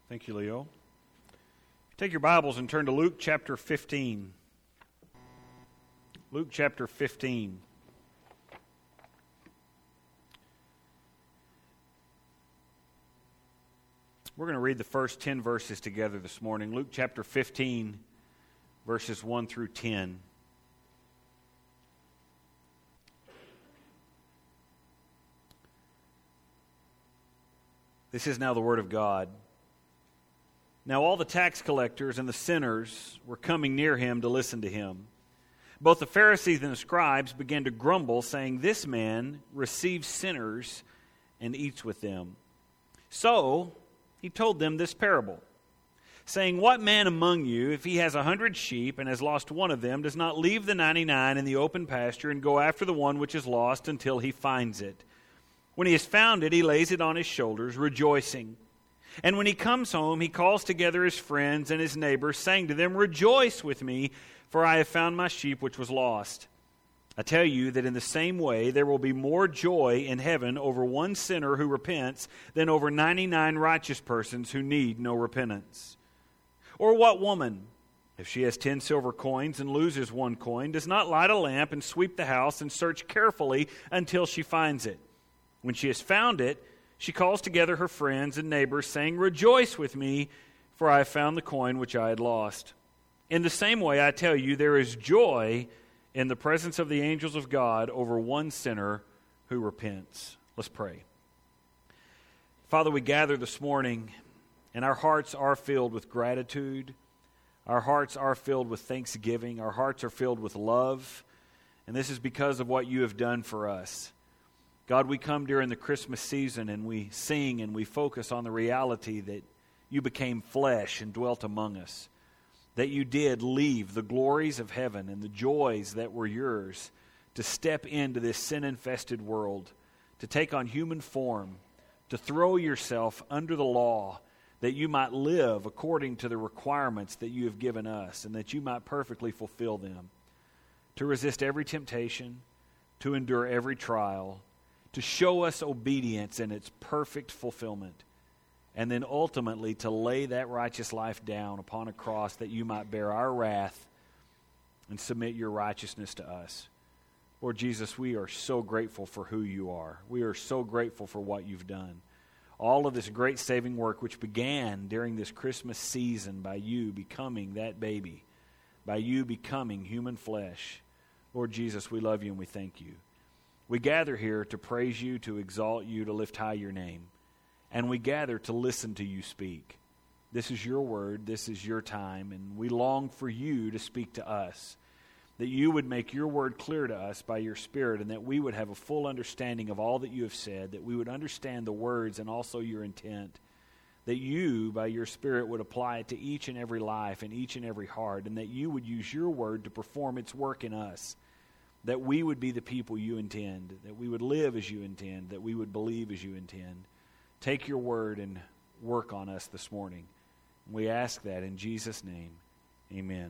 Thank you, Leo. Take your Bibles and turn to Luke chapter 15. Luke chapter 15. We're going to read the first 10 verses together this morning. Luke chapter 15, verses 1 through 10. This is now the word of God. Now all the tax collectors and the sinners were coming near him to listen to him. Both the Pharisees and the scribes began to grumble, saying, "This man receives sinners and eats with them." So he told them this parable, saying, "What man among you, if he has 100 sheep and has lost one of them, does not leave the 99 in the open pasture and go after the one which is lost until he finds it? When he has found it, he lays it on his shoulders, rejoicing. And when he comes home, he calls together his friends and his neighbors, saying to them, 'Rejoice with me, for I have found my sheep which was lost.' I tell you that in the same way there will be more joy in heaven over one sinner who repents than over 99 righteous persons who need no repentance. Or what woman, if she has 10 silver coins and loses one coin, does not light a lamp and sweep the house and search carefully until she finds it? When she has found it, she calls together her friends and neighbors, saying, 'Rejoice with me, for I have found the coin which I had lost.' In the same way, I tell you, there is joy in the presence of the angels of God over one sinner who repents." Let's pray. Father, we gather this morning, and our hearts are filled with gratitude. Our hearts are filled with thanksgiving. Our hearts are filled with love. And this is because of what you have done for us. God, we come during the Christmas season and we sing and we focus on the reality that you became flesh and dwelt among us. That you did leave the glories of heaven and the joys that were yours to step into this sin-infested world, to take on human form, to throw yourself under the law, that you might live according to the requirements that you have given us and that you might perfectly fulfill them, to resist every temptation, to endure every trial, to show us obedience in its perfect fulfillment, and then ultimately to lay that righteous life down upon a cross that you might bear our wrath and submit your righteousness to us. Lord Jesus, we are so grateful for who you are. We are so grateful for what you've done. All of this great saving work which began during this Christmas season by you becoming that baby, by you becoming human flesh. Lord Jesus, we love you and we thank you. We gather here to praise you, to exalt you, to lift high your name. And we gather to listen to you speak. This is your word, this is your time, and we long for you to speak to us. That you would make your word clear to us by your Spirit, and that we would have a full understanding of all that you have said, that we would understand the words and also your intent. That you, by your Spirit, would apply it to each and every life and each and every heart, and that you would use your word to perform its work in us. That we would be the people you intend, that we would live as you intend, that we would believe as you intend. Take your word and work on us this morning. We ask that in Jesus' name. Amen.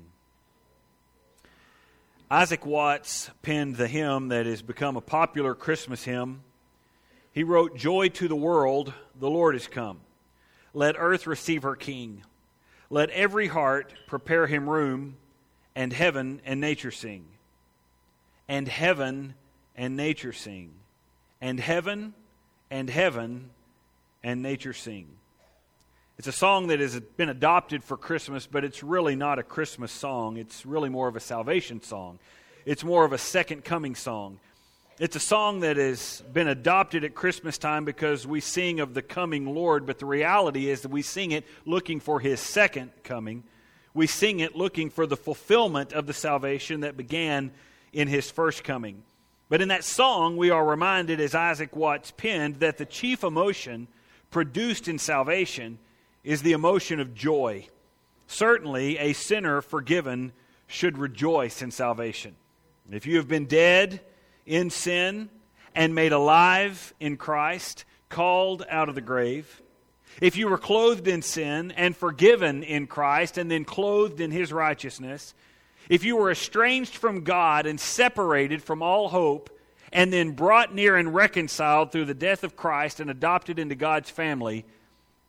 Isaac Watts penned the hymn that has become a popular Christmas hymn. He wrote, "Joy to the world, the Lord is come. Let earth receive her King. Let every heart prepare him room, and heaven and nature sing. And heaven and nature sing. And heaven and heaven and nature sing." It's a song that has been adopted for Christmas, but it's really not a Christmas song. It's really more of a salvation song. It's more of a second coming song. It's a song that has been adopted at Christmas time because we sing of the coming Lord, but the reality is that we sing it looking for his second coming. We sing it looking for the fulfillment of the salvation that began in his first coming. But in that song, we are reminded, as Isaac Watts penned, that the chief emotion produced in salvation is the emotion of joy. Certainly, a sinner forgiven should rejoice in salvation. If you have been dead in sin and made alive in Christ, called out of the grave, if you were clothed in sin and forgiven in Christ and then clothed in his righteousness, if you were estranged from God and separated from all hope and then brought near and reconciled through the death of Christ and adopted into God's family,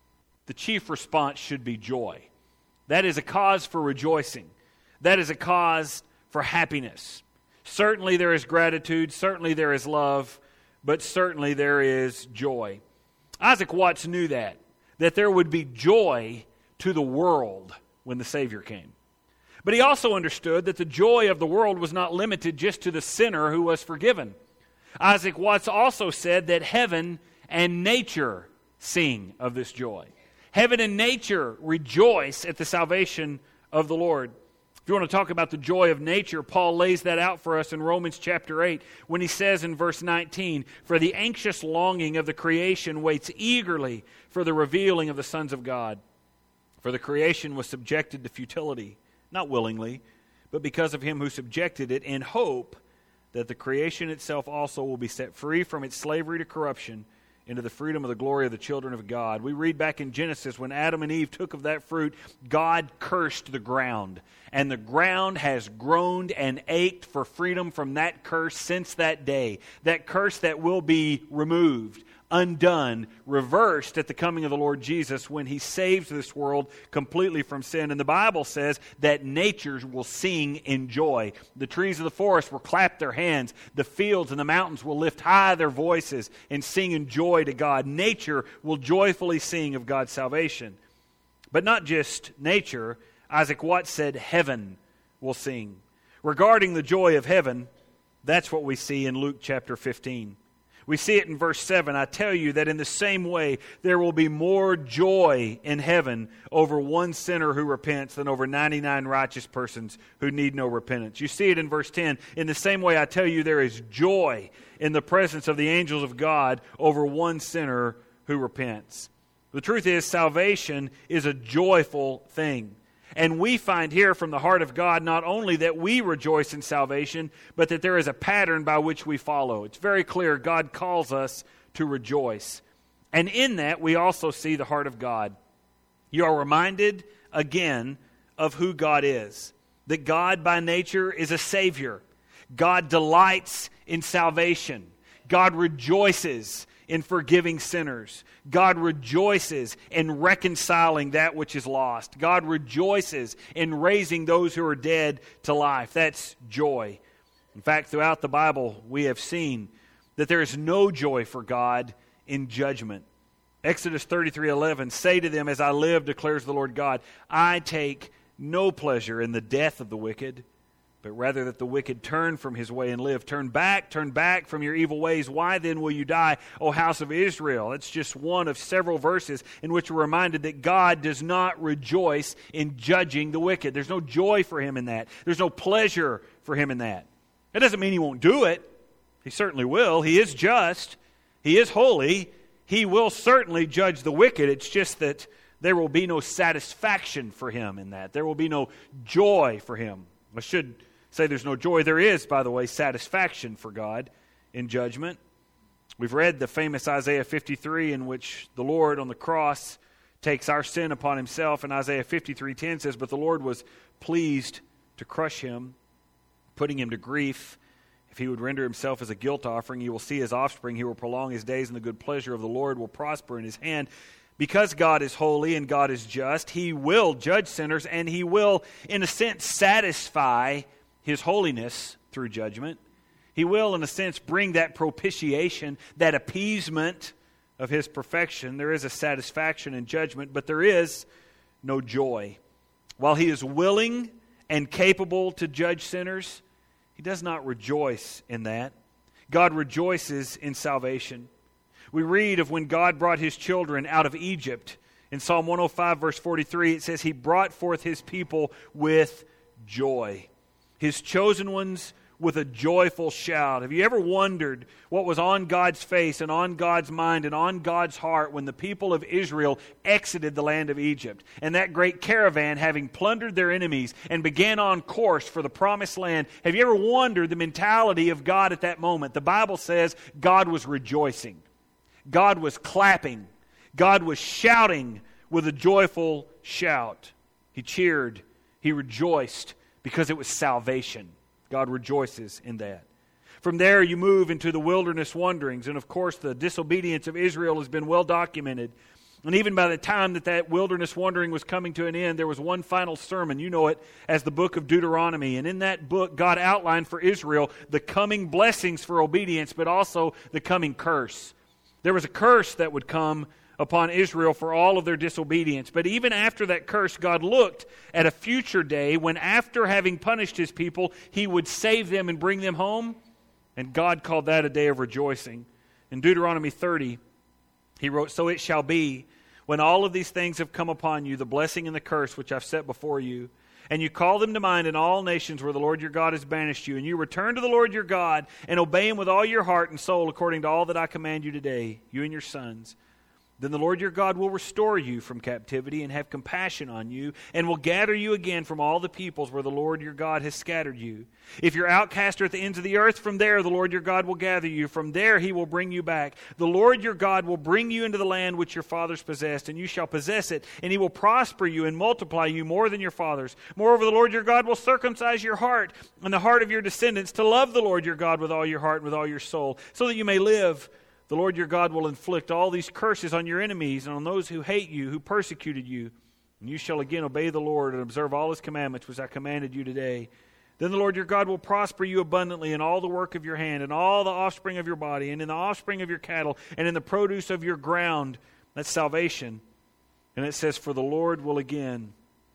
the chief response should be joy. That is a cause for rejoicing. That is a cause for happiness. Certainly there is gratitude, certainly there is love, but certainly there is joy. Isaac Watts knew that there would be joy to the world when the Savior came. But he also understood that the joy of the world was not limited just to the sinner who was forgiven. Isaac Watts also said that heaven and nature sing of this joy. Heaven and nature rejoice at the salvation of the Lord. If you want to talk about the joy of nature, Paul lays that out for us in Romans chapter 8 when he says in verse 19, "For the anxious longing of the creation waits eagerly for the revealing of the sons of God. For the creation was subjected to futility, not willingly, but because of him who subjected it, in hope that the creation itself also will be set free from its slavery to corruption into the freedom of the glory of the children of God." We read back in Genesis, when Adam and Eve took of that fruit, God cursed the ground. And the ground has groaned and ached for freedom from that curse since that day. That curse that will be removed, undone, reversed at the coming of the Lord Jesus when He saves this world completely from sin. And the Bible says that nature will sing in joy. The trees of the forest will clap their hands. The fields and the mountains will lift high their voices and sing in joy to God. Nature will joyfully sing of God's salvation. But not just nature. Isaac Watts said heaven will sing. Regarding the joy of heaven, that's what we see in Luke chapter 15. We see it in verse 7. "I tell you that in the same way there will be more joy in heaven over one sinner who repents than over 99 righteous persons who need no repentance." You see it in verse 10. "In the same way I tell you there is joy in the presence of the angels of God over one sinner who repents." The truth is, salvation is a joyful thing. And we find here from the heart of God not only that we rejoice in salvation, but that there is a pattern by which we follow. It's very clear God calls us to rejoice. And in that we also see the heart of God. You are reminded again of who God is. That God by nature is a Savior. God delights in salvation. God rejoices in forgiving sinners. God rejoices in reconciling that which is lost. God rejoices in raising those who are dead to life. That's joy. In fact, throughout the Bible, we have seen that there is no joy for God in judgment. Exodus 33:11, "Say to them, as I live, declares the Lord God, I take no pleasure in the death of the wicked, but rather that the wicked turn from his way and live. Turn back from your evil ways. Why then will you die, O house of Israel?" That's just one of several verses in which we're reminded that God does not rejoice in judging the wicked. There's no joy for Him in that. There's no pleasure for Him in that. That doesn't mean He won't do it. He certainly will. He is just. He is holy. He will certainly judge the wicked. It's just that there will be no satisfaction for Him in that. There will be no joy for Him. I should say there's no joy. There is, by the way, satisfaction for God in judgment. We've read the famous Isaiah 53 in which the Lord on the cross takes our sin upon Himself. And Isaiah 53:10 says, "But the Lord was pleased to crush him, putting him to grief. If he would render himself as a guilt offering, you will see his offspring. He will prolong his days, and the good pleasure of the Lord will prosper in His hand." Because God is holy and God is just, He will judge sinners, and He will, in a sense, satisfy His holiness through judgment. He will, in a sense, bring that propitiation, that appeasement of His perfection. There is a satisfaction in judgment, but there is no joy. While He is willing and capable to judge sinners, He does not rejoice in that. God rejoices in salvation. We read of when God brought His children out of Egypt. In Psalm 105, verse 43, it says, He brought forth His people with joy. His chosen ones with a joyful shout. Have you ever wondered what was on God's face and on God's mind and on God's heart when the people of Israel exited the land of Egypt? And that great caravan, having plundered their enemies and began on course for the promised land, have you ever wondered the mentality of God at that moment? The Bible says God was rejoicing. God was clapping. God was shouting with a joyful shout. He cheered. He rejoiced because it was salvation. God rejoices in that. From there you move into the wilderness wanderings. And of course the disobedience of Israel has been well documented. And even by the time that wilderness wandering was coming to an end, there was one final sermon. You know it as the book of Deuteronomy. And in that book, God outlined for Israel the coming blessings for obedience, but also the coming curse. There was a curse that would come upon Israel for all of their disobedience. But even after that curse, God looked at a future day when, after having punished His people, He would save them and bring them home. And God called that a day of rejoicing. In Deuteronomy 30, He wrote, "So it shall be, when all of these things have come upon you, the blessing and the curse which I've set before you, and you call them to mind in all nations where the Lord your God has banished you, and you return to the Lord your God and obey Him with all your heart and soul according to all that I command you today, you and your sons, then the Lord your God will restore you from captivity and have compassion on you, and will gather you again from all the peoples where the Lord your God has scattered you. If you're outcast or at the ends of the earth, from there the Lord your God will gather you. From there He will bring you back. The Lord your God will bring you into the land which your fathers possessed, and you shall possess it, and He will prosper you and multiply you more than your fathers. Moreover, the Lord your God will circumcise your heart and the heart of your descendants to love the Lord your God with all your heart and with all your soul, so that you may live. The Lord your God will inflict all these curses on your enemies and on those who hate you, who persecuted you. And you shall again obey the Lord and observe all His commandments which I commanded you today. Then the Lord your God will prosper you abundantly in all the work of your hand, and all the offspring of your body, and in the offspring of your cattle, and in the produce of your ground." That's salvation. And it says, "For the Lord will again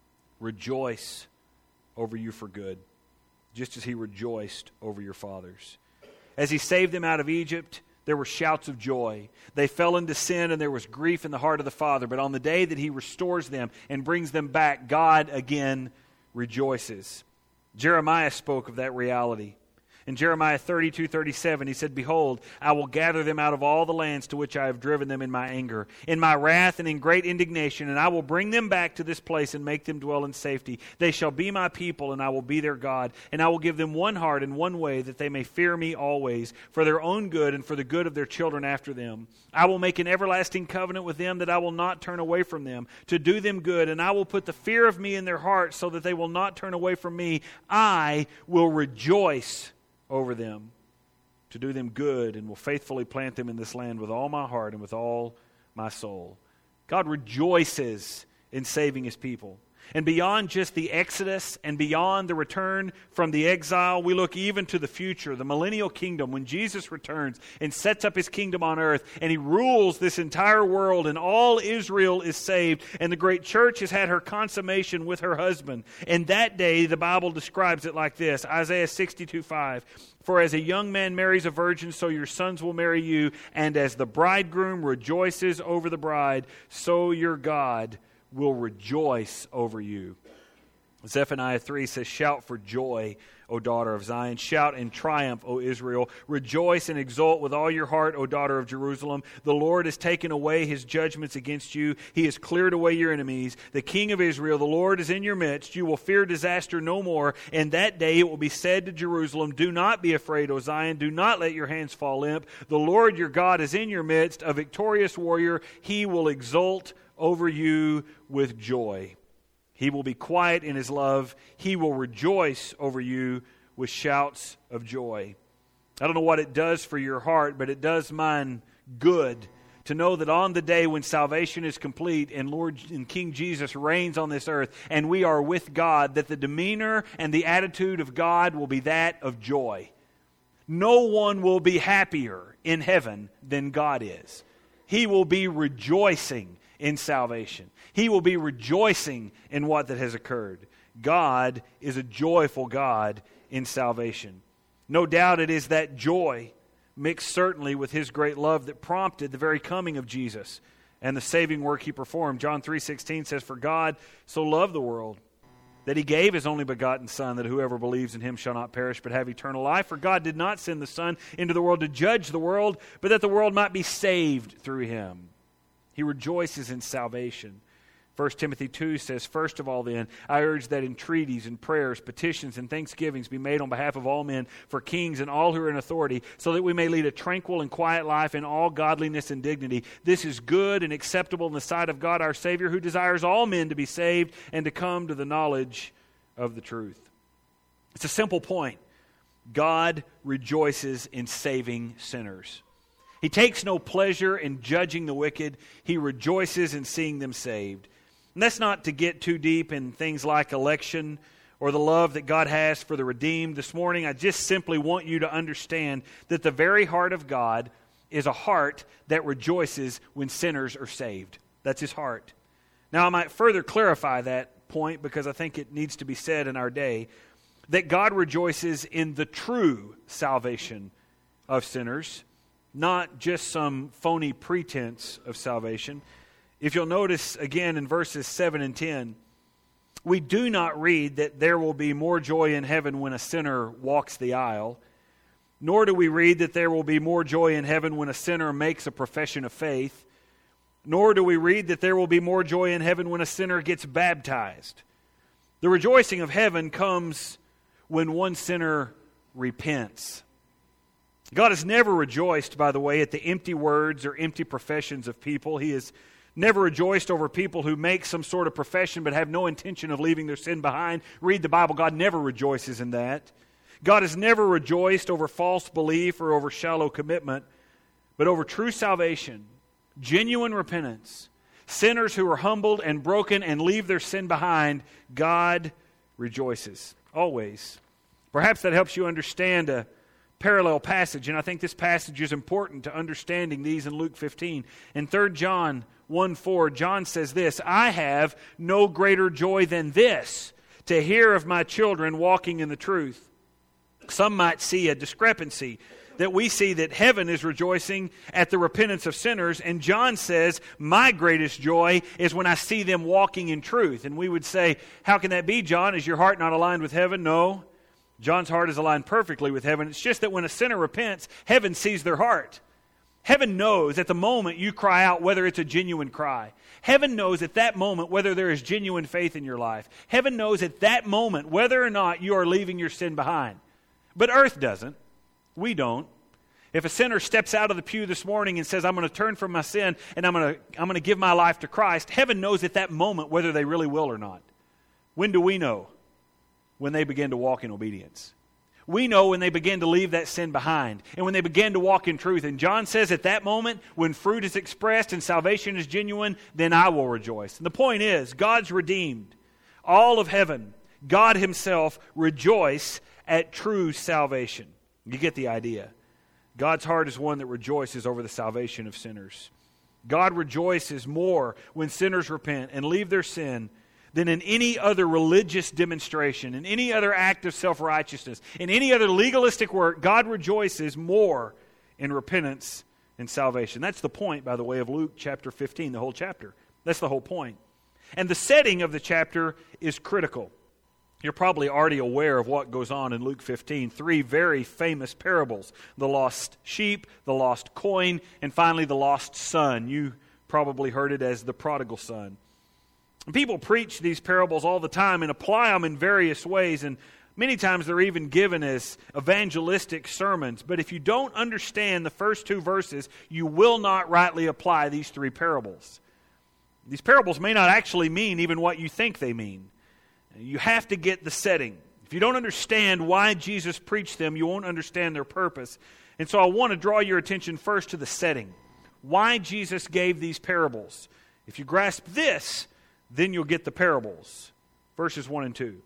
rejoice over you for good, just as He rejoiced over your fathers." As He saved them out of Egypt, there were shouts of joy. They fell into sin, and there was grief in the heart of the Father. But on the day that He restores them and brings them back, God again rejoices. Jeremiah spoke of that reality. In Jeremiah 32:37, he said, "Behold, I will gather them out of all the lands to which I have driven them in my anger, in my wrath and in great indignation, and I will bring them back to this place and make them dwell in safety. They shall be my people, and I will be their God, and I will give them one heart and one way, that they may fear me always, for their own good and for the good of their children after them. I will make an everlasting covenant with them, that I will not turn away from them, to do them good, and I will put the fear of me in their hearts, so that they will not turn away from me. I will rejoice over them, to do them good, and will faithfully plant them in this land with all my heart and with all my soul." God rejoices in saving His people. And beyond just the Exodus and beyond the return from the exile, we look even to the future, the millennial kingdom, when Jesus returns and sets up His kingdom on earth, and He rules this entire world, and all Israel is saved, and the great church has had her consummation with her husband. And that day, the Bible describes it like this, Isaiah 62:5. "For as a young man marries a virgin, so your sons will marry you, and as the bridegroom rejoices over the bride, so your God will rejoice over you." Zephaniah 3 says, "Shout for joy, O daughter of Zion. Shout in triumph, O Israel. Rejoice and exult with all your heart, O daughter of Jerusalem. The Lord has taken away His judgments against you. He has cleared away your enemies. The King of Israel, the Lord, is in your midst. You will fear disaster no more. And that day it will be said to Jerusalem, do not be afraid, O Zion. Do not let your hands fall limp. The Lord your God is in your midst, a victorious warrior. He will exult over you with joy. He will be quiet in His love. He will rejoice over you with shouts of joy." I don't know what it does for your heart, but it does mine good to know that on the day when salvation is complete and Lord and King Jesus reigns on this earth and we are with God, that the demeanor and the attitude of God will be that of joy. No one will be happier in heaven than God is. He will be rejoicing in salvation. He will be rejoicing in what that has occurred. God is a joyful God in salvation. No doubt it is that joy, mixed certainly with His great love, that prompted the very coming of Jesus and the saving work He performed. John 3:16 says, "For God so loved the world, that He gave His only begotten Son, that whoever believes in Him shall not perish but have eternal life. For God did not send the Son into the world to judge the world, but that the world might be saved through Him." He rejoices in salvation. 1 Timothy 2 says, "First of all then, I urge that entreaties and prayers, petitions and thanksgivings be made on behalf of all men, for kings and all who are in authority, so that we may lead a tranquil and quiet life in all godliness and dignity. This is good and acceptable in the sight of God our Savior, who desires all men to be saved and to come to the knowledge of the truth." It's a simple point. God rejoices in saving sinners. He takes no pleasure in judging the wicked. He rejoices in seeing them saved. And that's not to get too deep in things like election or the love that God has for the redeemed. This morning, I just simply want you to understand that the very heart of God is a heart that rejoices when sinners are saved. That's His heart. Now, I might further clarify that point because I think it needs to be said in our day that God rejoices in the true salvation of sinners, not just some phony pretense of salvation. If you'll notice again in verses 7 and 10, we do not read that there will be more joy in heaven when a sinner walks the aisle, nor do we read that there will be more joy in heaven when a sinner makes a profession of faith, nor do we read that there will be more joy in heaven when a sinner gets baptized. The rejoicing of heaven comes when one sinner repents. God has never rejoiced, by the way, at the empty words or empty professions of people. He has never rejoiced over people who make some sort of profession but have no intention of leaving their sin behind. Read the Bible. God never rejoices in that. God has never rejoiced over false belief or over shallow commitment, but over true salvation, genuine repentance, sinners who are humbled and broken and leave their sin behind. God rejoices, always. Perhaps that helps you understand a parallel passage, and I think this passage is important to understanding these in Luke 15. In 3 John 1:4, John says this, "I have no greater joy than this, to hear of my children walking in the truth." Some might see a discrepancy, that we see that heaven is rejoicing at the repentance of sinners, and John says, my greatest joy is when I see them walking in truth. And we would say, how can that be, John? Is your heart not aligned with heaven? No. John's heart is aligned perfectly with heaven. It's just that when a sinner repents, heaven sees their heart. Heaven knows at the moment you cry out whether it's a genuine cry. Heaven knows at that moment whether there is genuine faith in your life. Heaven knows at that moment whether or not you are leaving your sin behind. But earth doesn't. We don't. If a sinner steps out of the pew this morning and says, I'm going to turn from my sin and I'm going to give my life to Christ, heaven knows at that moment whether they really will or not. When do we know? When they begin to walk in obedience. We know when they begin to leave that sin behind and when they begin to walk in truth. And John says at that moment, when fruit is expressed and salvation is genuine, then I will rejoice. And the point is, God's redeemed. All of heaven, God Himself, rejoice at true salvation. You get the idea. God's heart is one that rejoices over the salvation of sinners. God rejoices more when sinners repent and leave their sin than in any other religious demonstration, in any other act of self-righteousness, in any other legalistic work. God rejoices more in repentance and salvation. That's the point, by the way, of Luke chapter 15, the whole chapter. That's the whole point. And the setting of the chapter is critical. You're probably already aware of what goes on in Luke 15. 3 very famous parables. The lost sheep, the lost coin, and finally the lost son. You probably heard it as the prodigal son. People preach these parables all the time and apply them in various ways, and many times they're even given as evangelistic sermons. But if you don't understand the first 2 verses, you will not rightly apply these 3 parables. These parables may not actually mean even what you think they mean. You have to get the setting. If you don't understand why Jesus preached them, you won't understand their purpose. And so I want to draw your attention first to the setting. Why Jesus gave these parables. If you grasp this, then you'll get the parables. Verses 1 and 2.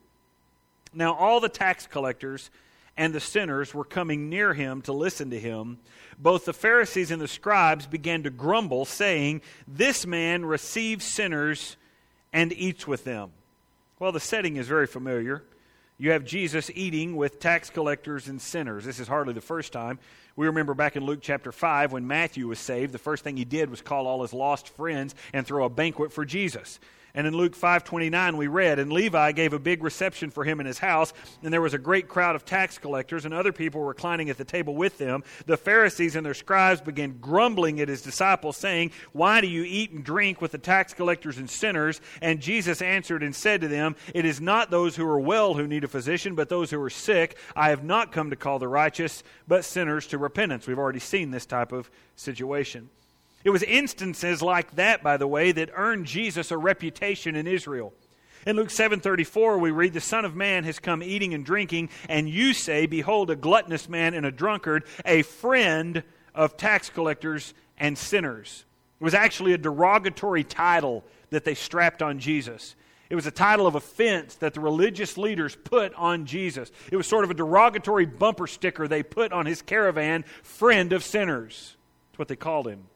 Now all the tax collectors and the sinners were coming near him to listen to him. Both the Pharisees and the scribes began to grumble, saying, "This man receives sinners and eats with them." Well, the setting is very familiar. You have Jesus eating with tax collectors and sinners. This is hardly the first time. We remember back in Luke chapter 5 when Matthew was saved, the first thing he did was call all his lost friends and throw a banquet for Jesus. And in Luke 5:29 we read, "And Levi gave a big reception for him in his house, and there was a great crowd of tax collectors, and other people were reclining at the table with them. The Pharisees and their scribes began grumbling at his disciples, saying, 'Why do you eat and drink with the tax collectors and sinners?' And Jesus answered and said to them, 'It is not those who are well who need a physician, but those who are sick. I have not come to call the righteous, but sinners to repentance.'" We've already seen this type of situation. It was instances like that, by the way, that earned Jesus a reputation in Israel. In Luke 7:34, we read, "The Son of Man has come eating and drinking, and you say, 'Behold, a gluttonous man and a drunkard, a friend of tax collectors and sinners. It was actually a derogatory title that they strapped on Jesus. It was a title of offense that the religious leaders put on Jesus. It was sort of a derogatory bumper sticker they put on his caravan, friend of sinners. That's what they called him.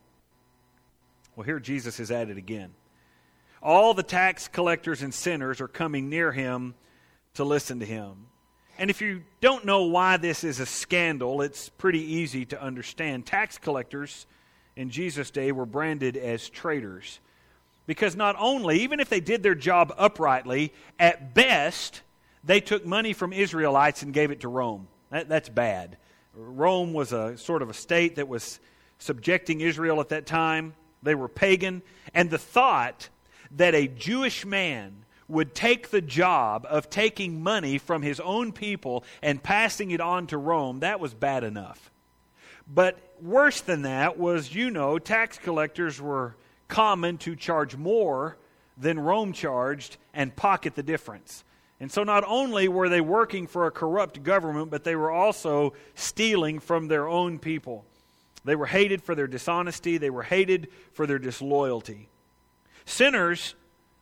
Well, here Jesus is at it again. All the tax collectors and sinners are coming near him to listen to him. And if you don't know why this is a scandal, it's pretty easy to understand. Tax collectors in Jesus' day were branded as traitors. Because not only, even if they did their job uprightly, at best, they took money from Israelites and gave it to Rome. That's bad. Rome was a sort of a state that was subjecting Israel at that time. They were pagan. And the thought that a Jewish man would take the job of taking money from his own people and passing it on to Rome, that was bad enough. But worse than that was, tax collectors were common to charge more than Rome charged and pocket the difference. And so not only were they working for a corrupt government, but they were also stealing from their own people. They were hated for their dishonesty. They were hated for their disloyalty. Sinners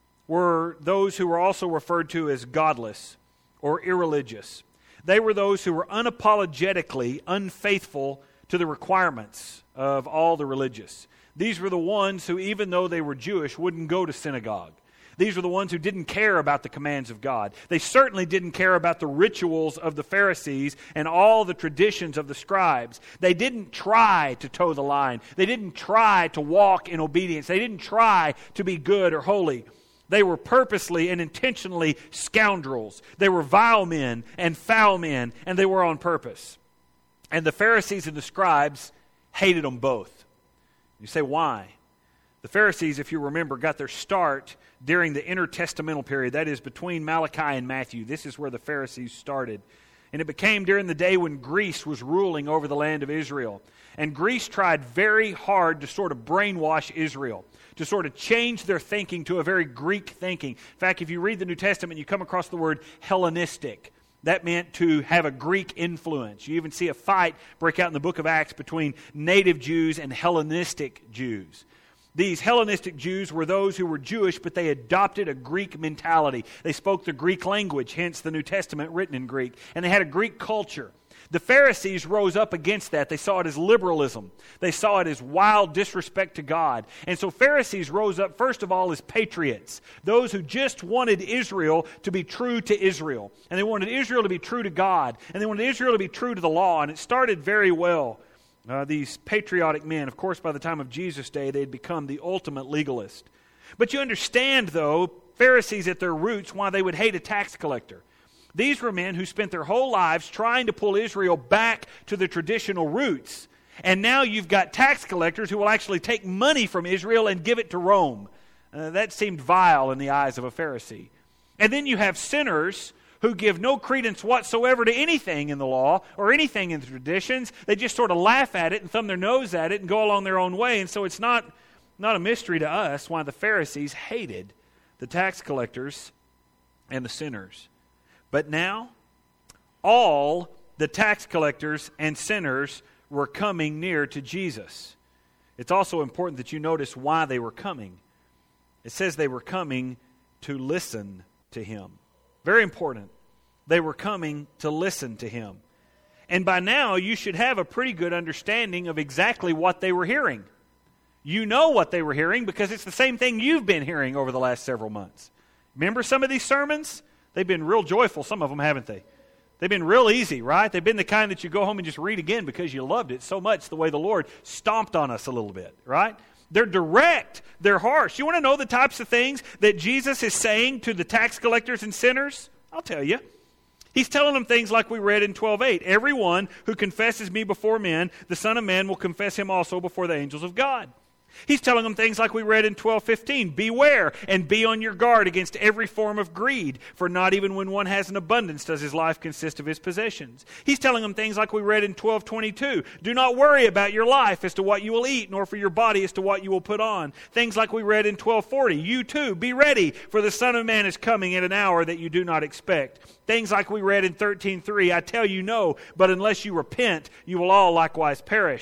were those who were also referred to as godless or irreligious. They were those who were unapologetically unfaithful to the requirements of all the religious. These were the ones who, even though they were Jewish, wouldn't go to synagogue. These were the ones who didn't care about the commands of God. They certainly didn't care about the rituals of the Pharisees and all the traditions of the scribes. They didn't try to toe the line. They didn't try to walk in obedience. They didn't try to be good or holy. They were purposely and intentionally scoundrels. They were vile men and foul men, and they were on purpose. And the Pharisees and the scribes hated them both. You say, why? The Pharisees, if you remember, got their start during the intertestamental period. That is between Malachi and Matthew. This is where the Pharisees started. And it became during the day when Greece was ruling over the land of Israel. And Greece tried very hard to sort of brainwash Israel, to sort of change their thinking to a very Greek thinking. In fact, if you read the New Testament, you come across the word Hellenistic. That meant to have a Greek influence. You even see a fight break out in the book of Acts between native Jews and Hellenistic Jews. These Hellenistic Jews were those who were Jewish, but they adopted a Greek mentality. They spoke the Greek language, hence the New Testament written in Greek. And they had a Greek culture. The Pharisees rose up against that. They saw it as liberalism. They saw it as wild disrespect to God. And so Pharisees rose up, first of all, as patriots. Those who just wanted Israel to be true to Israel. And they wanted Israel to be true to God. And they wanted Israel to be true to the law. And it started very well. These patriotic men, of course, by the time of Jesus' day, they had become the ultimate legalist. But you understand, though, Pharisees at their roots, why they would hate a tax collector. These were men who spent their whole lives trying to pull Israel back to the traditional roots. And now you've got tax collectors who will actually take money from Israel and give it to Rome. That seemed vile in the eyes of a Pharisee. And then you have sinners who give no credence whatsoever to anything in the law or anything in the traditions. They just sort of laugh at it and thumb their nose at it and go along their own way. And so it's not a mystery to us why the Pharisees hated the tax collectors and the sinners. But now, all the tax collectors and sinners were coming near to Jesus. It's also important that you notice why they were coming. It says they were coming to listen to him. Very important. They were coming to listen to him. And by now, you should have a pretty good understanding of exactly what they were hearing. You know what they were hearing because it's the same thing you've been hearing over the last several months. Remember some of these sermons? They've been real joyful, some of them, haven't they? They've been real easy, right? They've been the kind that you go home and just read again because you loved it so much, the way the Lord stomped on us a little bit, right? They're direct. They're harsh. You want to know the types of things that Jesus is saying to the tax collectors and sinners? I'll tell you. He's telling them things like we read in 12:8. Everyone who confesses me before men, the Son of Man will confess him also before the angels of God. He's telling them things like we read in 12:15. Beware and be on your guard against every form of greed, for not even when one has an abundance does his life consist of his possessions. He's telling them things like we read in 12:22. Do not worry about your life as to what you will eat, nor for your body as to what you will put on. Things like we read in 12:40. You too, be ready, for the Son of Man is coming at an hour that you do not expect. Things like we read in 13:3. I tell you no, but unless you repent, you will all likewise perish.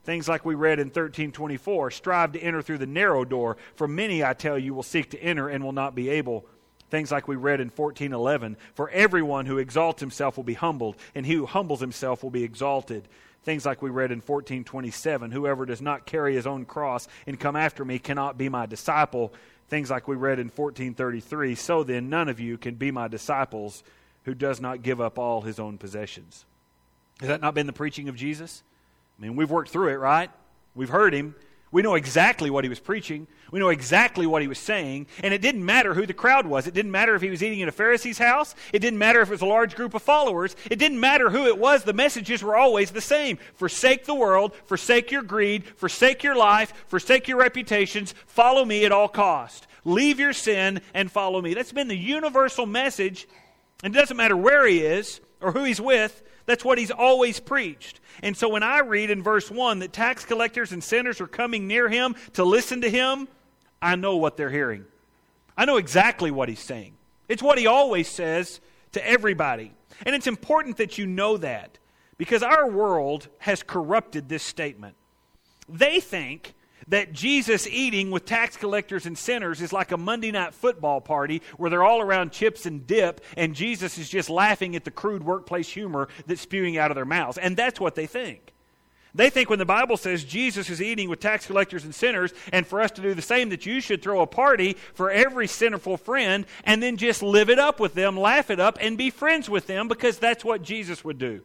Things like we read in 13:24, strive to enter through the narrow door, for many, I tell you, will seek to enter and will not be able. Things like we read in 14:11, for everyone who exalts himself will be humbled, and he who humbles himself will be exalted. Things like we read in 14:27, whoever does not carry his own cross and come after me cannot be my disciple. Things like we read in 14:33, so then none of you can be my disciples who does not give up all his own possessions. Has that not been the preaching of Jesus? I mean, we've worked through it, right? We've heard him. We know exactly what he was preaching. We know exactly what he was saying. And it didn't matter who the crowd was. It didn't matter if he was eating in a Pharisee's house. It didn't matter if it was a large group of followers. It didn't matter who it was. The messages were always the same. Forsake the world. Forsake your greed. Forsake your life. Forsake your reputations. Follow me at all cost. Leave your sin and follow me. That's been the universal message. And it doesn't matter where he is or who he's with. That's what he's always preached. And so when I read in verse 1 that tax collectors and sinners are coming near him to listen to him, I know what they're hearing. I know exactly what he's saying. It's what he always says to everybody. And it's important that you know that, because our world has corrupted this statement. They think that Jesus eating with tax collectors and sinners is like a Monday night football party where they're all around chips and dip, and Jesus is just laughing at the crude workplace humor that's spewing out of their mouths. And that's what they think. They think when the Bible says Jesus is eating with tax collectors and sinners, and for us to do the same, that you should throw a party for every sinful friend and then just live it up with them, laugh it up, and be friends with them, because that's what Jesus would do.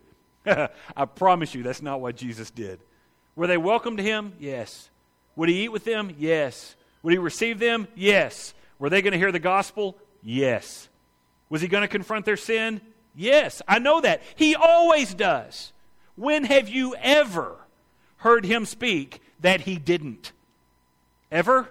I promise you that's not what Jesus did. Were they welcome to him? Yes. Would he eat with them? Yes. Would he receive them? Yes. Were they going to hear the gospel? Yes. Was he going to confront their sin? Yes. I know that. He always does. When have you ever heard him speak that he didn't? Ever?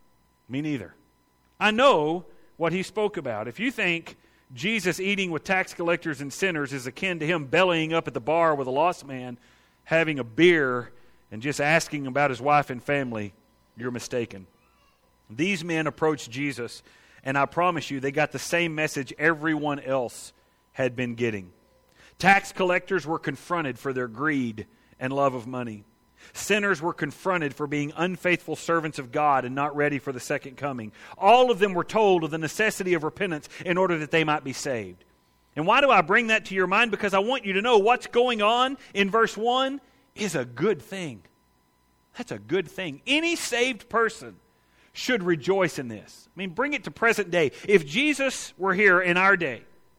Me neither. I know what he spoke about. If you think Jesus eating with tax collectors and sinners is akin to him bellying up at the bar with a lost man, having a beer, and just asking about his wife and family, you're mistaken. These men approached Jesus, and I promise you, they got the same message everyone else had been getting. Tax collectors were confronted for their greed and love of money. Sinners were confronted for being unfaithful servants of God and not ready for the second coming. All of them were told of the necessity of repentance in order that they might be saved. And why do I bring that to your mind? Because I want you to know what's going on in verse 1 is a good thing. That's a good thing. Any saved person should rejoice in this. I mean, bring it to present day. If Jesus were here in our day,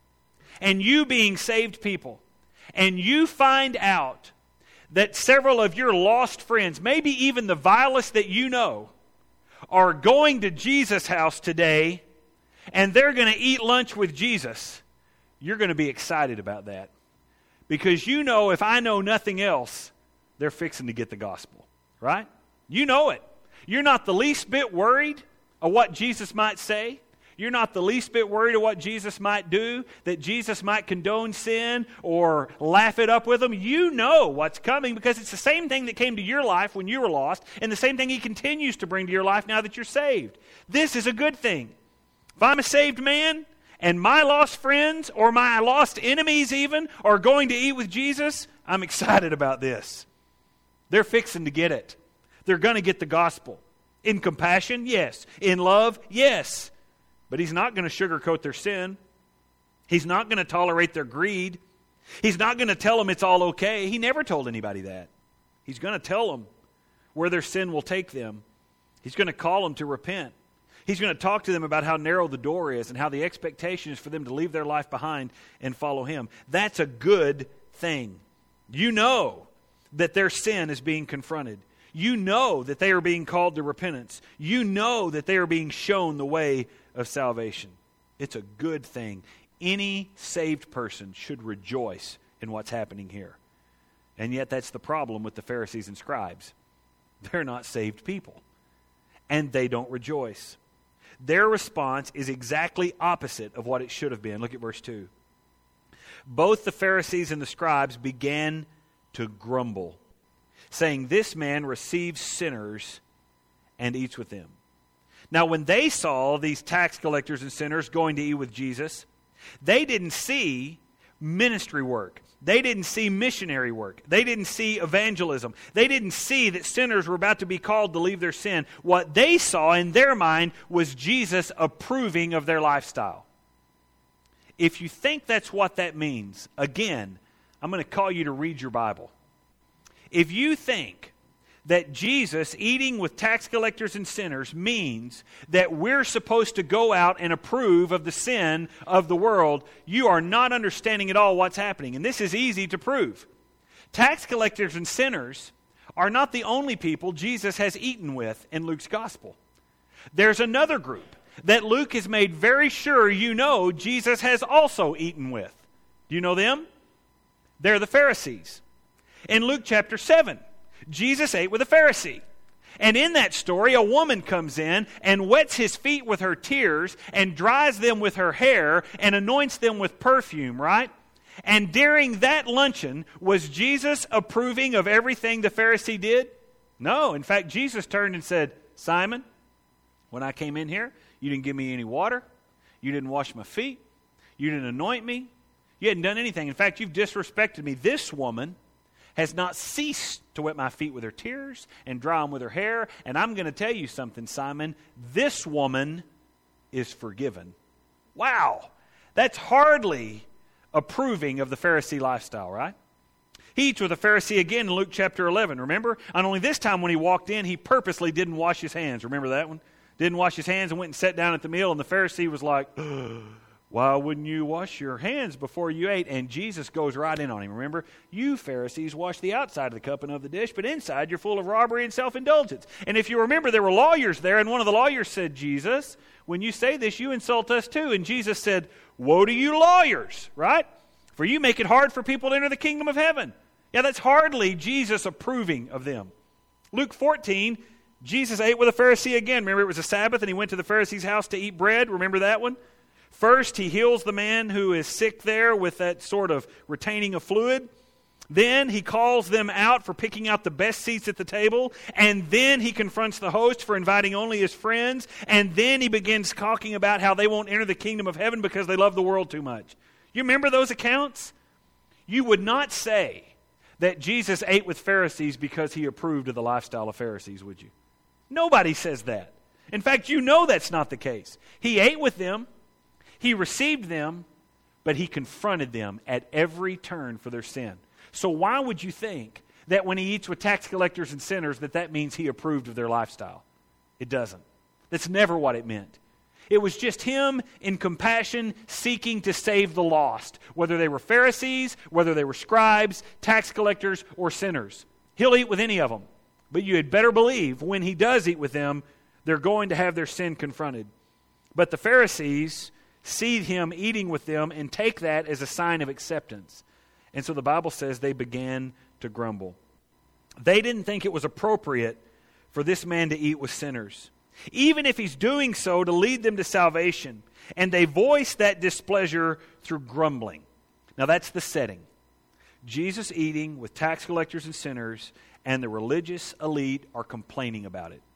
and you being saved people, and you find out that several of your lost friends, maybe even the vilest that you know, are going to Jesus' house today, and they're going to eat lunch with Jesus, you're going to be excited about that. Because you know, if I know nothing else, they're fixing to get the gospel, right? You know it. You're not the least bit worried of what Jesus might say. You're not the least bit worried of what Jesus might do, that Jesus might condone sin or laugh it up with them. You know what's coming, because it's the same thing that came to your life when you were lost, and the same thing he continues to bring to your life now that you're saved. This is a good thing. If I'm a saved man, and my lost friends or my lost enemies even are going to eat with Jesus, I'm excited about this. They're fixing to get it. They're going to get the gospel. In compassion, yes. In love, yes. But he's not going to sugarcoat their sin. He's not going to tolerate their greed. He's not going to tell them it's all okay. He never told anybody that. He's going to tell them where their sin will take them. He's going to call them to repent. He's going to talk to them about how narrow the door is and how the expectation is for them to leave their life behind and follow him. That's a good thing. You know that their sin is being confronted. You know that they are being called to repentance. You know that they are being shown the way of salvation. It's a good thing. Any saved person should rejoice in what's happening here. And yet that's the problem with the Pharisees and scribes. They're not saved people. And they don't rejoice. Their response is exactly opposite of what it should have been. Look at verse 2. Both the Pharisees and the scribes began to grumble, saying, "This man receives sinners and eats with them." Now, when they saw these tax collectors and sinners going to eat with Jesus, they didn't see ministry work. They didn't see missionary work. They didn't see evangelism. They didn't see that sinners were about to be called to leave their sin. What they saw in their mind was Jesus approving of their lifestyle. If you think that's what that means, again, I'm going to call you to read your Bible. If you think that Jesus eating with tax collectors and sinners means that we're supposed to go out and approve of the sin of the world, you are not understanding at all what's happening. And this is easy to prove. Tax collectors and sinners are not the only people Jesus has eaten with in Luke's gospel. There's another group that Luke has made very sure you know Jesus has also eaten with. Do you know them? They're the Pharisees. In Luke chapter 7, Jesus ate with a Pharisee. And in that story, a woman comes in and wets his feet with her tears and dries them with her hair and anoints them with perfume, right? And during that luncheon, was Jesus approving of everything the Pharisee did? No. In fact, Jesus turned and said, Simon, when I came in here, you didn't give me any water. You didn't wash my feet. You didn't anoint me. You hadn't done anything. In fact, you've disrespected me. This woman has not ceased to wet my feet with her tears and dry them with her hair. And I'm going to tell you something, Simon. This woman is forgiven. Wow. That's hardly approving of the Pharisee lifestyle, right? He eats with a Pharisee again in Luke chapter 11, remember? And only this time when he walked in, he purposely didn't wash his hands. Remember that one? Didn't wash his hands and went and sat down at the meal. And the Pharisee was like, why wouldn't you wash your hands before you ate? And Jesus goes right in on him. Remember, you Pharisees wash the outside of the cup and of the dish, but inside you're full of robbery and self-indulgence. And if you remember, there were lawyers there, and one of the lawyers said, Jesus, when you say this, you insult us too. And Jesus said, woe to you lawyers, right? For you make it hard for people to enter the kingdom of heaven. Yeah, that's hardly Jesus approving of them. Luke 14, Jesus ate with a Pharisee again. Remember, it was a Sabbath, and he went to the Pharisee's house to eat bread. Remember that one? First, he heals the man who is sick there with that sort of retaining of fluid. Then he calls them out for picking out the best seats at the table. And then he confronts the host for inviting only his friends. And then he begins talking about how they won't enter the kingdom of heaven because they love the world too much. You remember those accounts? You would not say that Jesus ate with Pharisees because he approved of the lifestyle of Pharisees, would you? Nobody says that. In fact, you know that's not the case. He ate with them. He received them, but he confronted them at every turn for their sin. So why would you think that when he eats with tax collectors and sinners that means he approved of their lifestyle? It doesn't. That's never what it meant. It was just him in compassion seeking to save the lost, whether they were Pharisees, whether they were scribes, tax collectors, or sinners. He'll eat with any of them. But you had better believe when he does eat with them, they're going to have their sin confronted. But the Pharisees see him eating with them and take that as a sign of acceptance. And so the Bible says they began to grumble. They didn't think it was appropriate for this man to eat with sinners, even if he's doing so to lead them to salvation. And they voiced that displeasure through grumbling. Now that's the setting. Jesus eating with tax collectors and sinners, and the religious elite are complaining about it.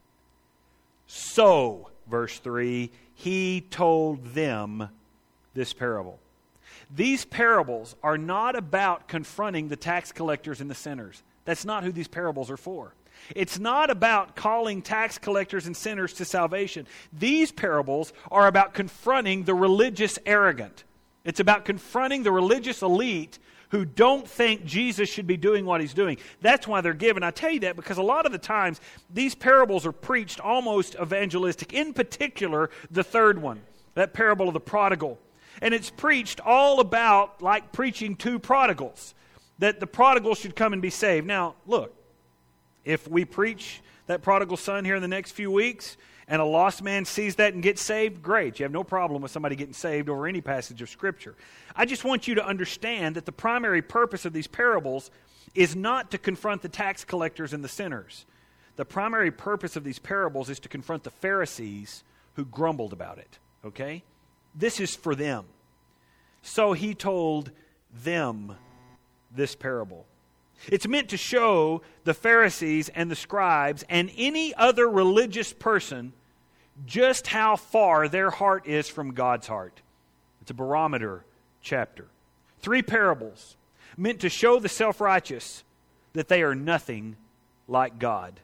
So, verse 3, he told them this parable. These parables are not about confronting the tax collectors and the sinners. That's not who these parables are for. It's not about calling tax collectors and sinners to salvation. These parables are about confronting the religious arrogant. It's about confronting the religious elite who don't think Jesus should be doing what he's doing. That's why they're given. I tell you that because a lot of the times these parables are preached almost evangelistic. In particular, the third one, that parable of the prodigal. And it's preached all about like preaching to prodigals, that the prodigal should come and be saved. Now, look, if we preach that prodigal son here in the next few weeks and a lost man sees that and gets saved, great. You have no problem with somebody getting saved over any passage of Scripture. I just want you to understand that the primary purpose of these parables is not to confront the tax collectors and the sinners. The primary purpose of these parables is to confront the Pharisees who grumbled about it. Okay? This is for them. So he told them this parable. It's meant to show the Pharisees and the scribes and any other religious person just how far their heart is from God's heart. It's a barometer chapter. 3 parables meant to show the self-righteous that they are nothing like God.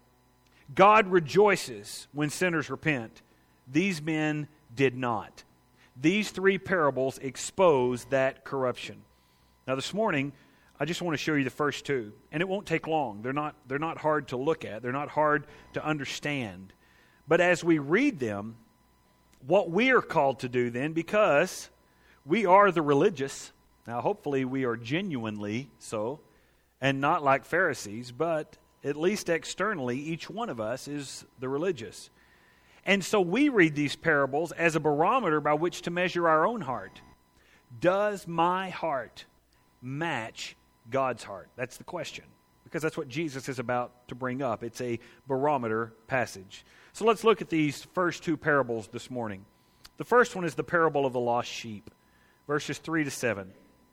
God rejoices when sinners repent. These men did not. These 3 parables expose that corruption. Now this morning, I just want to show you the first 2, and it won't take long. They're not hard to look at. They're not hard to understand. But as we read them, what we are called to do then, because we are the religious, now hopefully we are genuinely so, and not like Pharisees, but at least externally, each one of us is the religious. And so we read these parables as a barometer by which to measure our own heart. Does my heart match God's heart? That's the question, because that's what Jesus is about to bring up. It's a barometer passage. So let's look at these first 2 parables this morning. The first one is the parable of the lost sheep, verses 3 to 7.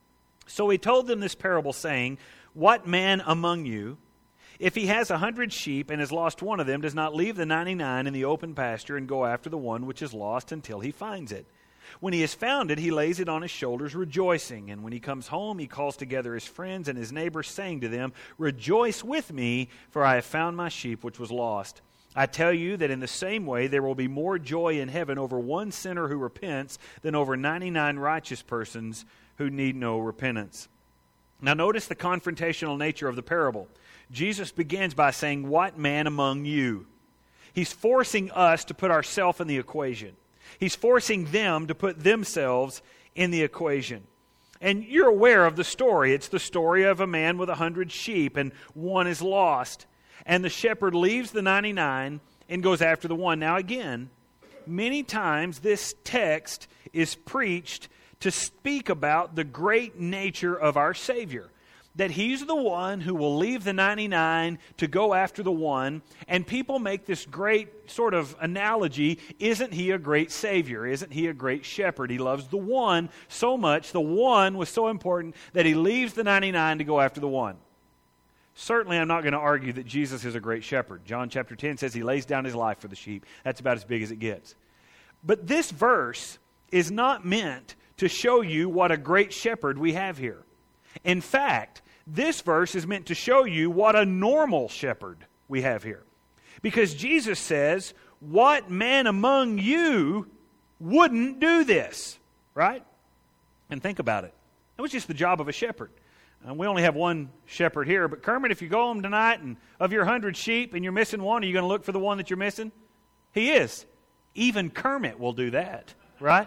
So he told them this parable, saying, "What man among you, if he has 100 sheep and has lost one of them, does not leave the 99 in the open pasture and go after the one which is lost until he finds it? When he has found it, he lays it on his shoulders, rejoicing. And when he comes home, he calls together his friends and his neighbors, saying to them, 'Rejoice with me, for I have found my sheep which was lost.' I tell you that in the same way there will be more joy in heaven over one sinner who repents than over 99 righteous persons who need no repentance." Now notice the confrontational nature of the parable. Jesus begins by saying, "What man among you?" He's forcing us to put ourselves in the equation. He's forcing them to put themselves in the equation. And you're aware of the story. It's the story of a man with 100 sheep, and one is lost. And the shepherd leaves the 99 and goes after the one. Now again, many times this text is preached to speak about the great nature of our Savior. That He's the one who will leave the 99 to go after the one. And people make this great sort of analogy, isn't He a great Savior? Isn't He a great shepherd? He loves the one so much, the one was so important that He leaves the 99 to go after the one. Certainly I'm not going to argue that Jesus is a great shepherd. John chapter 10 says He lays down His life for the sheep. That's about as big as it gets. But this verse is not meant to show you what a great shepherd we have here. In fact, this verse is meant to show you what a normal shepherd we have here. Because Jesus says, "What man among you wouldn't do this?" Right? And think about it. That was just the job of a shepherd. We only have one shepherd here, but Kermit, if you go home tonight and of your 100 sheep and you're missing one, are you going to look for the one that you're missing? He is. Even Kermit will do that, right?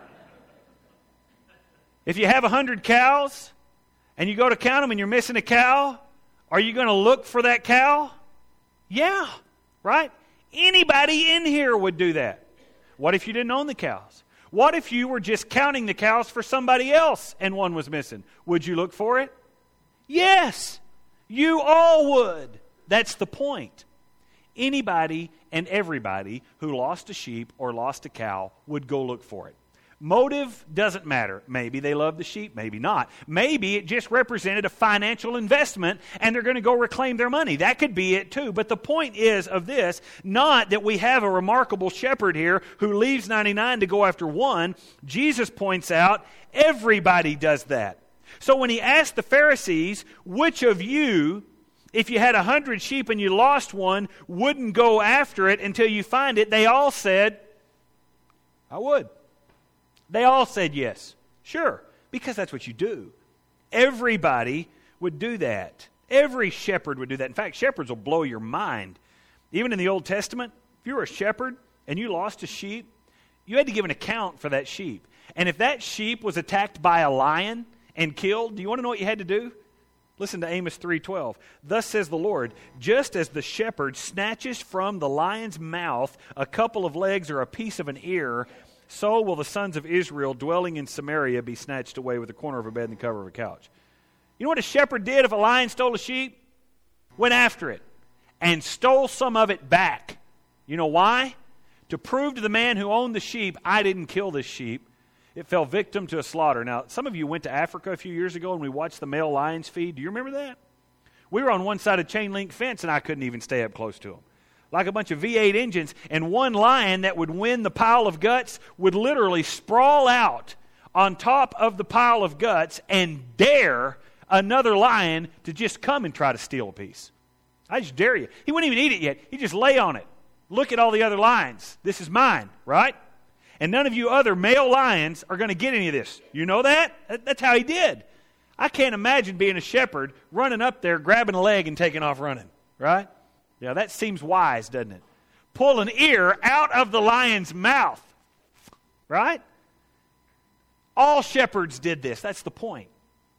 If you have 100 cows and you go to count them and you're missing a cow, are you going to look for that cow? Yeah, right? Anybody in here would do that. What if you didn't own the cows? What if you were just counting the cows for somebody else and one was missing? Would you look for it? Yes, you all would. That's the point. Anybody and everybody who lost a sheep or lost a cow would go look for it. Motive doesn't matter. Maybe they love the sheep, maybe not. Maybe it just represented a financial investment and they're going to go reclaim their money. That could be it too. But the point is of this, not that we have a remarkable shepherd here who leaves 99 to go after one. Jesus points out everybody does that. So when He asked the Pharisees, which of you, if you had 100 sheep and you lost one, wouldn't go after it until you find it, they all said, "I would." They all said yes. Sure, because that's what you do. Everybody would do that. Every shepherd would do that. In fact, shepherds will blow your mind. Even in the Old Testament, if you were a shepherd and you lost a sheep, you had to give an account for that sheep. And if that sheep was attacked by a lion and killed, do you want to know what you had to do? Listen to Amos 3:12. "Thus says the Lord, just as the shepherd snatches from the lion's mouth a couple of legs or a piece of an ear, so will the sons of Israel dwelling in Samaria be snatched away with the corner of a bed and the cover of a couch." You know what a shepherd did if a lion stole a sheep? Went after it and stole some of it back. You know why? To prove to the man who owned the sheep, I didn't kill this sheep. It fell victim to a slaughter. Now, some of you went to Africa a few years ago and we watched the male lions feed. Do you remember that? We were on one side of chain link fence and I couldn't even stay up close to them. Like a bunch of V8 engines, and one lion that would win the pile of guts would literally sprawl out on top of the pile of guts and dare another lion to just come and try to steal a piece. I just dare you. He wouldn't even eat it yet. He just lay on it. Look at all the other lions. This is mine, right? And none of you other male lions are going to get any of this. You know that? That's how he did. I can't imagine being a shepherd, running up there, grabbing a leg and taking off running, right? Yeah, that seems wise, doesn't it? Pull an ear out of the lion's mouth, right? All shepherds did this. That's the point.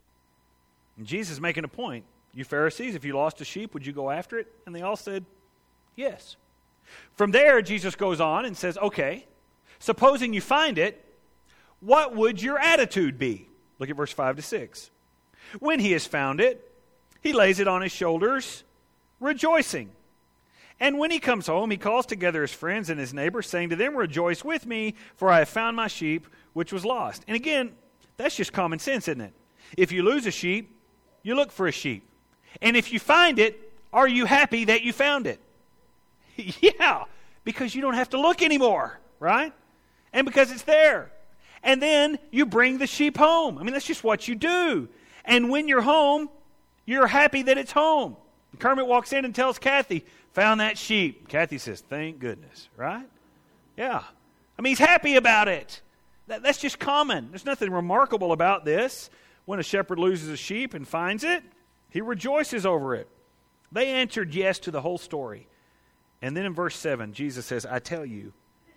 And Jesus is making a point. You Pharisees, if you lost a sheep, would you go after it? And they all said, yes. From there, Jesus goes on and says, okay, supposing you find it, what would your attitude be? Look at verse 5 to 6. When he has found it, he lays it on his shoulders, rejoicing. And when he comes home, he calls together his friends and his neighbors, saying to them, rejoice with me, for I have found my sheep which was lost. And again, that's just common sense, isn't it? If you lose a sheep, you look for a sheep. And if you find it, are you happy that you found it? Yeah, because you don't have to look anymore, right? And because it's there. And then you bring the sheep home. I mean, that's just what you do. And when you're home, you're happy that it's home. Kermit walks in and tells Kathy, found that sheep. Kathy says, thank goodness, right? Yeah. I mean, he's happy about it. That's just common. There's nothing remarkable about this. When a shepherd loses a sheep and finds it, he rejoices over it. They answered yes to the whole story. And then in verse 7, Jesus says, I tell you,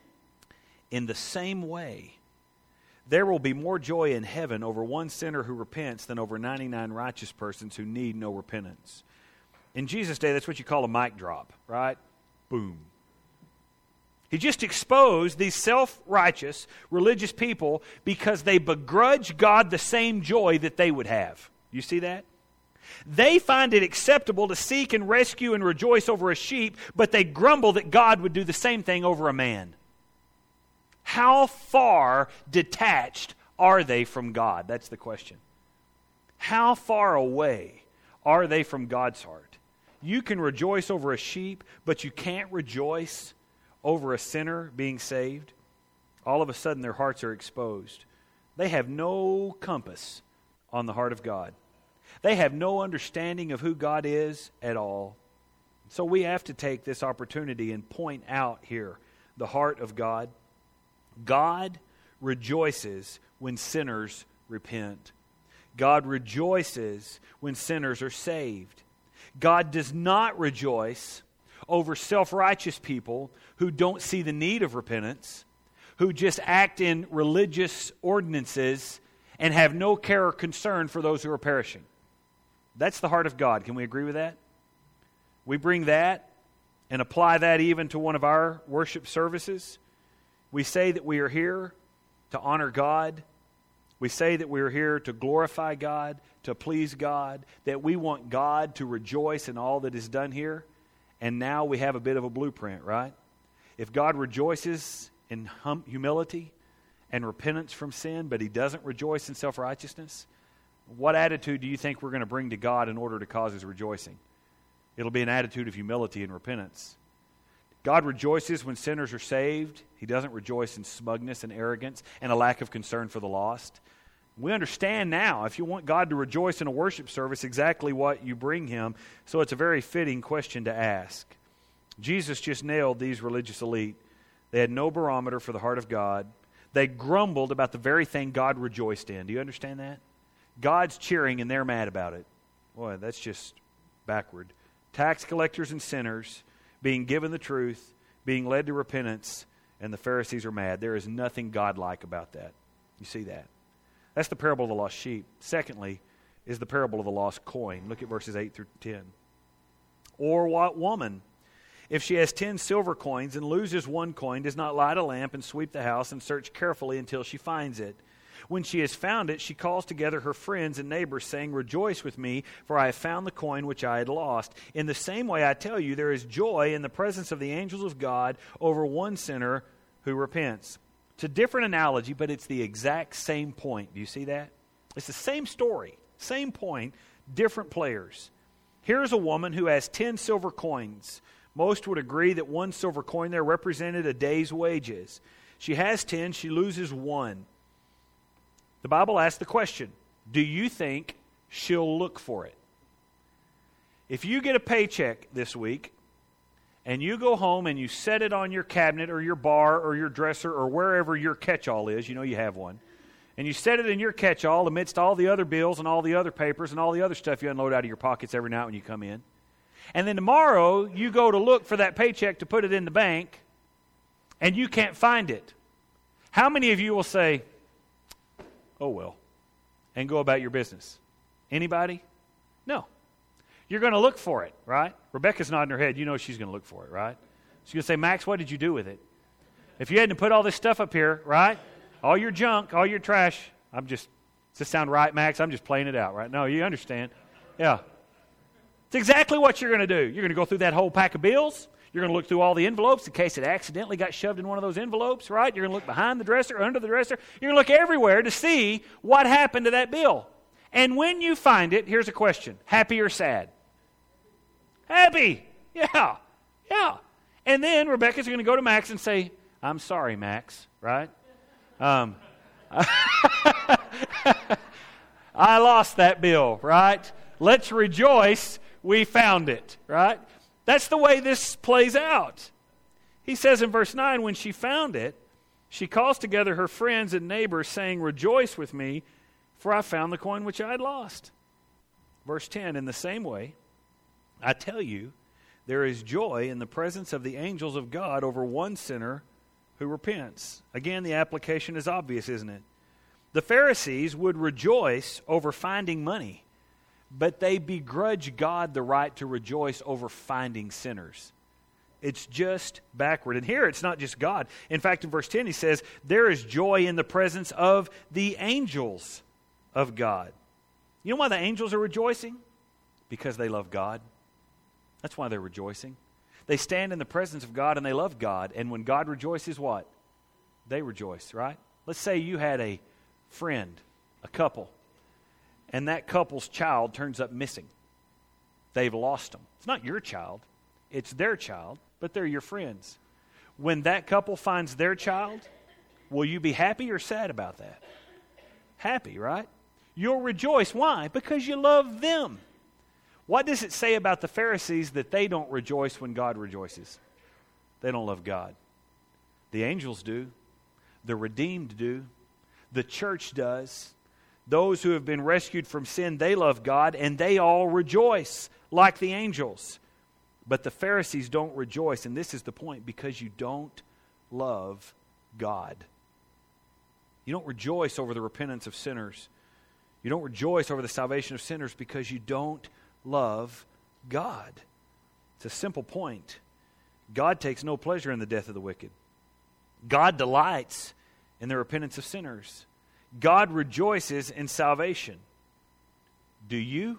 in the same way, there will be more joy in heaven over one sinner who repents than over 99 righteous persons who need no repentance. In Jesus' day, that's what you call a mic drop, right? Boom. He just exposed these self-righteous religious people because they begrudge God the same joy that they would have. You see that? They find it acceptable to seek and rescue and rejoice over a sheep, but they grumble that God would do the same thing over a man. How far detached are they from God? That's the question. How far away are they from God's heart? You can rejoice over a sheep, but you can't rejoice over a sinner being saved. All of a sudden their hearts are exposed. They have no compass on the heart of God. They have no understanding of who God is at all. So we have to take this opportunity and point out here the heart of God. God rejoices when sinners repent. God rejoices when sinners are saved. God does not rejoice over self-righteous people who don't see the need of repentance, who just act in religious ordinances and have no care or concern for those who are perishing. That's the heart of God. Can we agree with that? We bring that and apply that even to one of our worship services. We say that we are here to honor God. We say that we are here to glorify God, to please God, that we want God to rejoice in all that is done here. And now we have a bit of a blueprint, right? If God rejoices in humility and repentance from sin, but He doesn't rejoice in self-righteousness, what attitude do you think we're going to bring to God in order to cause His rejoicing? It'll be an attitude of humility and repentance. God rejoices when sinners are saved. He doesn't rejoice in smugness and arrogance and a lack of concern for the lost. We understand now, if you want God to rejoice in a worship service, exactly what you bring Him. So it's a very fitting question to ask. Jesus just nailed these religious elite. They had no barometer for the heart of God. They grumbled about the very thing God rejoiced in. Do you understand that? God's cheering and they're mad about it. Boy, that's just backward. Tax collectors and sinners being given the truth, being led to repentance, and the Pharisees are mad. There is nothing godlike about that. You see that? That's the parable of the lost sheep. Secondly, is the parable of the lost coin. Look at verses 8 through 10. Or what woman, if she has 10 silver coins and loses one coin, does not light a lamp and sweep the house and search carefully until she finds it? When she has found it, she calls together her friends and neighbors, saying, rejoice with me, for I have found the coin which I had lost. In the same way, I tell you, there is joy in the presence of the angels of God over one sinner who repents. It's a different analogy, but it's the exact same point. Do you see that? It's the same story, same point, different players. Here's a woman who has 10 silver coins. Most would agree that one silver coin there represented a day's wages. She has 10, she loses one. The Bible asks the question, do you think she'll look for it? If you get a paycheck this week, and you go home and you set it on your cabinet or your bar or your dresser or wherever your catch-all is, you know you have one, and you set it in your catch-all amidst all the other bills and all the other papers and all the other stuff you unload out of your pockets every night when you come in. And then tomorrow you go to look for that paycheck to put it in the bank, and you can't find it. How many of you will say, oh well, and go about your business? Anybody? No. You're going to look for it, right? Rebecca's nodding her head. You know she's going to look for it, right? She's going to say, Max, what did you do with it? If you hadn't put all this stuff up here, right? All your junk, all your trash. Does this sound right, Max? I'm just playing it out, right? No, you understand. Yeah. It's exactly what you're going to do. You're going to go through that whole pack of bills. You're going to look through all the envelopes in case it accidentally got shoved in one of those envelopes, right? You're going to look behind the dresser, under the dresser. You're going to look everywhere to see what happened to that bill. And when you find it, here's a question. Happy or sad? Happy. Yeah. And then Rebecca's going to go to Max and say, I'm sorry, Max, right? I lost that bill, right? Let's rejoice we found it, right? That's the way this plays out. He says in verse 9, when she found it, she calls together her friends and neighbors, saying, rejoice with me, for I found the coin which I had lost. Verse 10, in the same way, I tell you, there is joy in the presence of the angels of God over one sinner who repents. Again, the application is obvious, isn't it? The Pharisees would rejoice over finding money, but they begrudge God the right to rejoice over finding sinners. It's just backward. And here it's not just God. In fact, in verse 10 he says, there is joy in the presence of the angels of God. You know why the angels are rejoicing? Because they love God. That's why they're rejoicing. They stand in the presence of God and they love God. And when God rejoices, what? They rejoice, right? Let's say you had a friend, a couple, and that couple's child turns up missing. They've lost them. It's not your child. It's their child, but they're your friends. When that couple finds their child, will you be happy or sad about that? Happy, right? You'll rejoice. Why? Because you love them. What does it say about the Pharisees that they don't rejoice when God rejoices? They don't love God. The angels do. The redeemed do. The church does. Those who have been rescued from sin, they love God, and they all rejoice like the angels. But the Pharisees don't rejoice, and this is the point, because you don't love God. You don't rejoice over the repentance of sinners. You don't rejoice over the salvation of sinners because you don't love God. It's a simple point. God takes no pleasure in the death of the wicked. God delights in the repentance of sinners. God rejoices in salvation. Do you?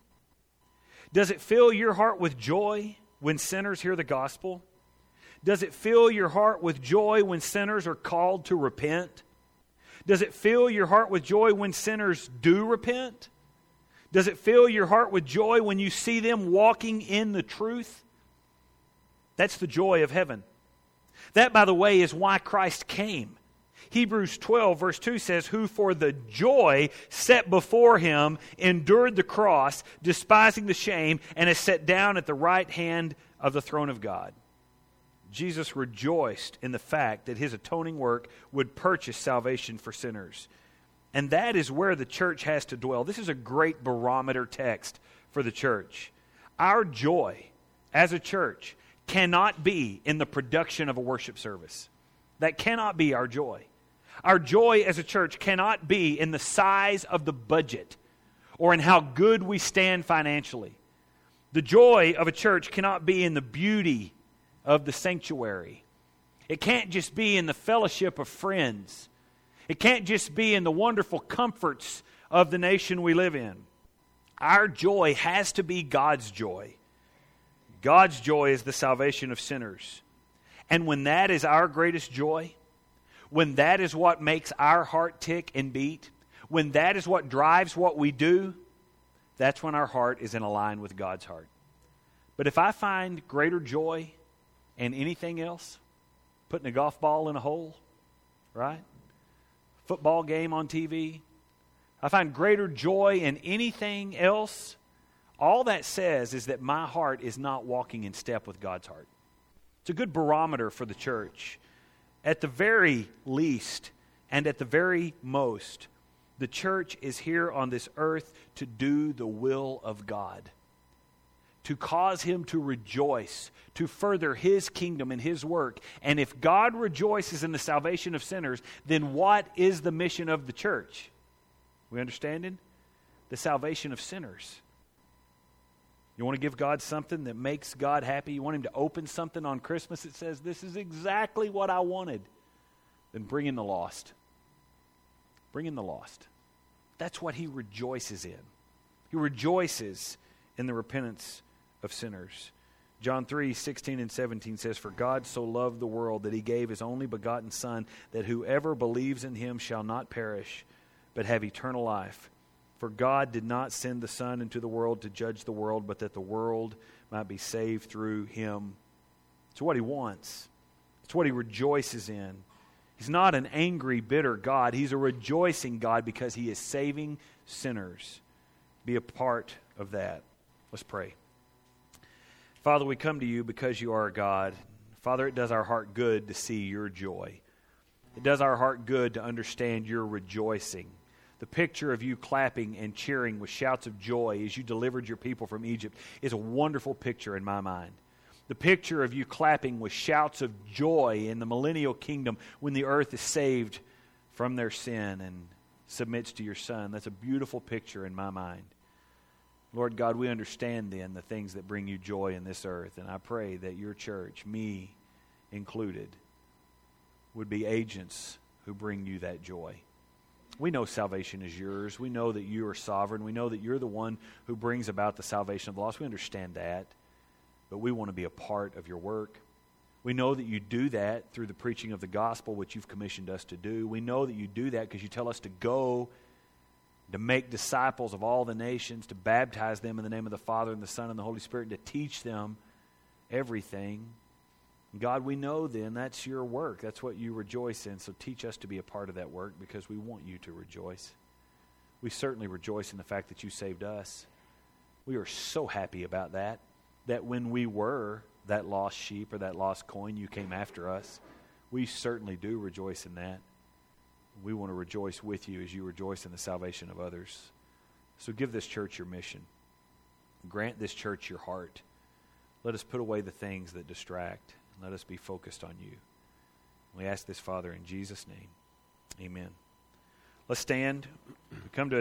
Does it fill your heart with joy when sinners hear the gospel? Does it fill your heart with joy when sinners are called to repent? Does it fill your heart with joy when sinners do repent? Does it fill your heart with joy when you see them walking in the truth? That's the joy of heaven. That, by the way, is why Christ came. Hebrews 12, verse 2 says, who for the joy set before him endured the cross, despising the shame, and is set down at the right hand of the throne of God. Jesus rejoiced in the fact that his atoning work would purchase salvation for sinners. And that is where the church has to dwell. This is a great barometer text for the church. Our joy as a church cannot be in the production of a worship service. That cannot be our joy. Our joy as a church cannot be in the size of the budget or in how good we stand financially. The joy of a church cannot be in the beauty of the sanctuary. It can't just be in the fellowship of friends. It can't just be in the wonderful comforts of the nation we live in. Our joy has to be God's joy. God's joy is the salvation of sinners. And when that is our greatest joy, when that is what makes our heart tick and beat, when that is what drives what we do, that's when our heart is in a line with God's heart. But if I find greater joy in anything else, putting a golf ball in a hole, right? Football game on TV, I find greater joy in anything else, all that says is that my heart is not walking in step with God's heart. It's a good barometer for the church. At the very least, and at the very most, the church is here on this earth to do the will of God, to cause Him to rejoice, to further His kingdom and His work. And if God rejoices in the salvation of sinners, then what is the mission of the church? We understanding? The salvation of sinners. You want to give God something that makes God happy? You want Him to open something on Christmas that says, this is exactly what I wanted? Then bring in the lost. Bring in the lost. That's what He rejoices in. He rejoices in the repentance of sinners. John 3:16 and 17 says, For God so loved the world that He gave His only begotten Son, that whoever believes in Him shall not perish, but have eternal life. For God did not send the Son into the world to judge the world, but that the world might be saved through Him. It's what He wants. It's what He rejoices in. He's not an angry, bitter God. He's a rejoicing God because He is saving sinners. Be a part of that. Let's pray. Father, we come to You because You are a God. Father, it does our heart good to see Your joy. It does our heart good to understand Your rejoicing. The picture of You clapping and cheering with shouts of joy as You delivered Your people from Egypt is a wonderful picture in my mind. The picture of You clapping with shouts of joy in the millennial kingdom when the earth is saved from their sin and submits to Your Son. That's a beautiful picture in my mind. Lord God, we understand then the things that bring You joy in this earth, and I pray that Your church, me included, would be agents who bring You that joy. We know salvation is Yours. We know that You are sovereign. We know that You're the one who brings about the salvation of the lost. We understand that. But we want to be a part of Your work. We know that You do that through the preaching of the gospel, which You've commissioned us to do. We know that You do that because You tell us to go, to make disciples of all the nations, to baptize them in the name of the Father and the Son and the Holy Spirit, and to teach them everything. God, we know then that's Your work. That's what You rejoice in. So teach us to be a part of that work because we want You to rejoice. We certainly rejoice in the fact that You saved us. We are so happy about that when we were that lost sheep or that lost coin, You came after us. We certainly do rejoice in that. We want to rejoice with You as You rejoice in the salvation of others. So give this church Your mission. Grant this church Your heart. Let us put away the things that distract. Let us be focused on You. We ask this, Father, in Jesus' name. Amen. Let's stand. We come to